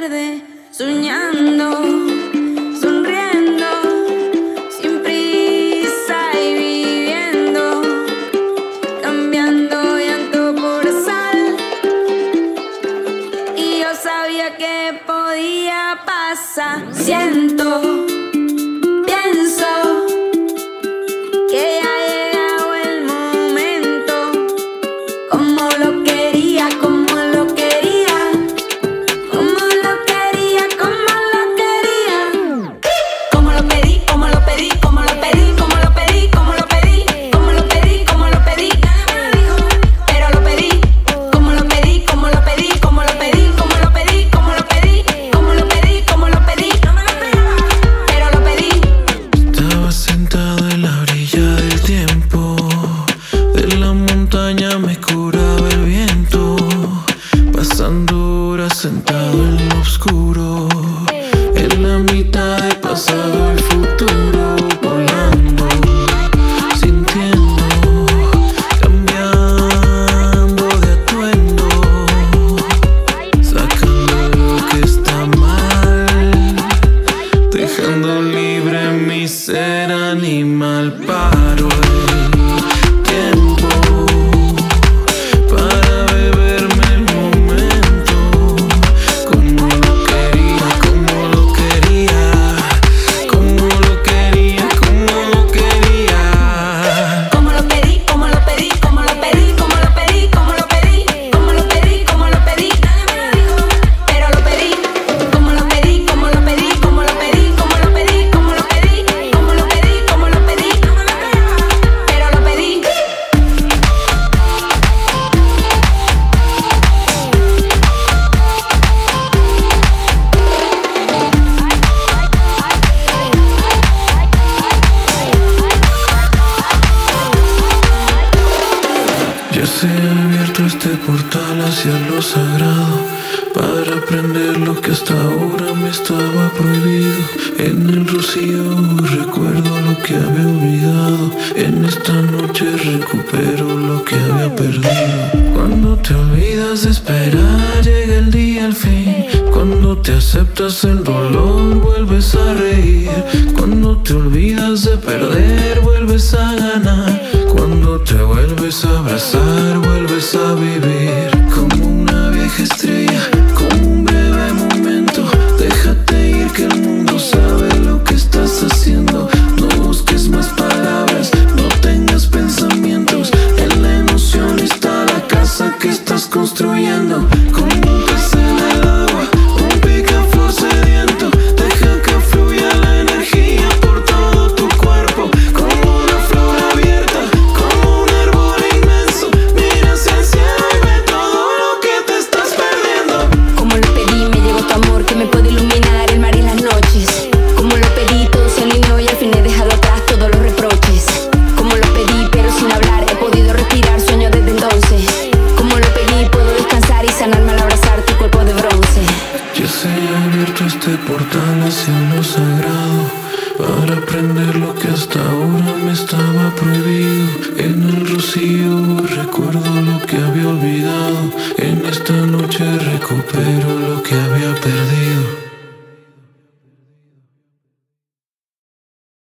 tarde, soñando, sonriendo, sin prisa y viviendo, cambiando llanto por sal. Y yo sabía que podía pasar. Siento, pienso que ya ha llegado el momento, como lo quería, como lo quería, como lo quería, como lo quería. Como lo pedí, como lo pedí, como lo pedí, como lo pedí, como lo pedí, como lo pedí, como lo pedí. Nadie me dijo, pero lo pedí. Como lo pedí, como lo pedí, como lo pedí, como lo pedí, como lo pedí, como lo pedí, como lo pedí. No me lo esperaba, pero lo pedí. Estaba sentado en la orilla del tiempo, de la montaña me curaba el viento, pasando horas sentado en lo oscuro, en la mitad del pasado el futuro, volando, sintiendo, cambiando de atuendo, sacando lo que está mal, dejando libre mi ser animal. Paro el tiempo para beberme el momento, como lo quería, como lo quería, como lo quería, como lo quería. Como lo pedí, como lo pedí, como lo pedí, como lo pedí, como lo pedí, como lo pedí, como lo pedí. Nadie me lo dijo, pero lo pedí. Como lo pedí, como lo pedí, como lo pedí, como lo pedí, como lo pedí, como lo pedí, como lo pedí. No me lo esperaba, pero lo pedí. Ya se ha abierto este portal hacia lo sagrado, para aprender lo que hasta ahora me estaba prohibido. En el rocío recuerdo lo que había olvidado, en esta noche recupero lo que había perdido. Cuando te olvidas de esperar llega el día al fin, cuando te aceptas el dolor vuelves a reír, cuando te olvidas de perder vuelves a ganar, cuando te vuelves a abrazar vuelves a vivir. Como una vieja estrella, como un breve momento, déjate ir que el mundo sabe lo que estás haciendo. No busques más palabras, no tengas pensamientos, en la emoción está la casa que estás construyendo. Como un pez en el agua, un picaflor sediento, deja que fluya la energía por todo tu cuerpo. Como una flor abierta, como un árbol inmenso, mira hacia el cielo y ve todo lo que te estás perdiendo. Como lo pedí, me llegó tu amor que me puede iluminar el mar y las noches. Como lo pedí, todo se alineó y al fin he dejado atrás todos los reproches. Como lo pedí, pero sin hablar he podido respirar, sueño desde entonces. Como lo pedí, puedo descansar y sanarme al abrazar tu cuerpo de bronce. Ya se ha abierto este portal hacia lo sagrado, para aprender lo que hasta ahora me estaba prohibido. En el rocío recuerdo lo que había olvidado, en esta noche recupero lo que había perdido.